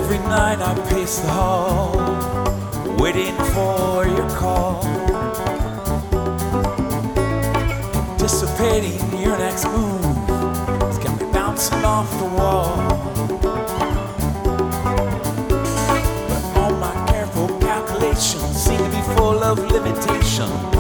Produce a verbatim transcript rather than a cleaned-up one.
Every night I pace the hall, waiting for your call, anticipating your next move. It's got me bouncing off the wall. But all my careful calculations seem to be full of limitation.